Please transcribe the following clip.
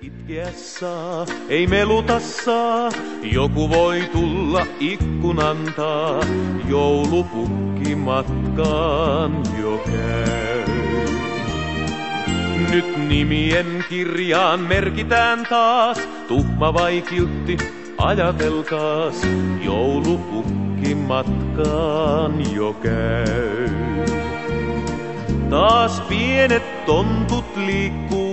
Itkeä saa, ei meluta saa, joku voi tulla ikkunan taa. Joulupukki matkaan jo käy. Nyt nimien kirjaan merkitään taas, tuhma vai kiltti, ajatelkaas. Joulupukki matkaan jo käy. Taas pienet tontut liikkuu.